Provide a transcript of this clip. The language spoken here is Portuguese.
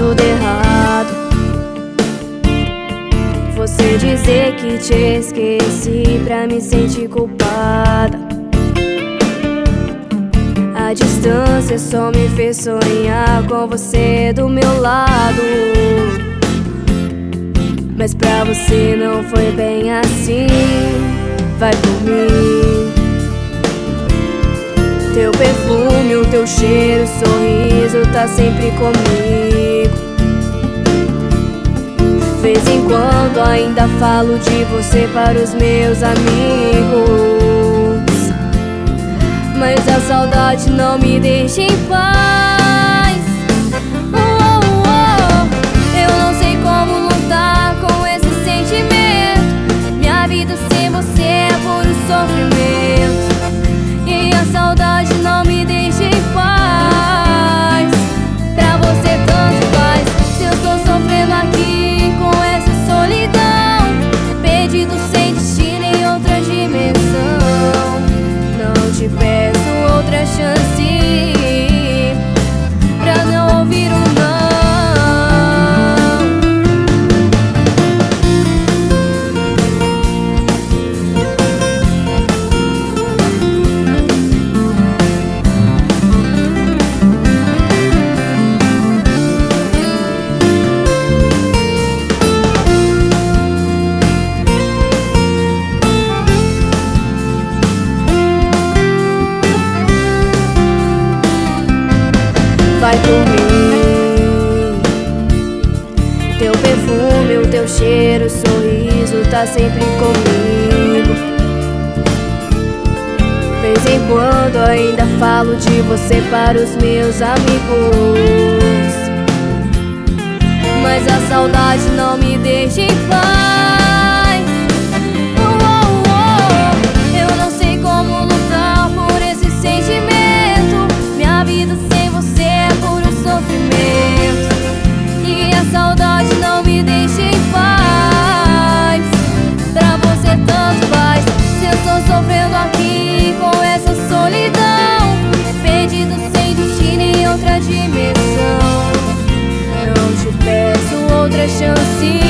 tudo errado. Você dizer que te esqueci pra me sentir culpada. A distância só me fez sonhar com você do meu lado. Mas pra você não foi bem assim. Vai por mim. Teu perfume, o teu cheiro, sorriso tá sempre comigo. Vez em quando ainda falo de você para os meus amigos, mas a saudade não me deixa em paz. Eu não sei como lutar com esse sentimento. Minha vida sem você é puro sofrimento, e a saudade não me deixa em paz. Pra você tanto faz se eu tô sofrendo aqui com essa solidão, perdido sem destino em outra dimensão. Não te peço outra chance pra não ouvir um não. Vai por mim. Teu perfume, o teu cheiro, o sorriso tá sempre comigo. Vez em quando ainda falo de você para os meus amigos, mas a saudade não me deixa em paz. Eu não sei como lutar por esse sentimento. Minha vida sem você é puro sofrimento, e a saudade não me deixa em paz. Pra você tanto faz se eu tô sofrendo aqui com essa solidão, perdido sem destino em outra dimensão. Não te peço outra chance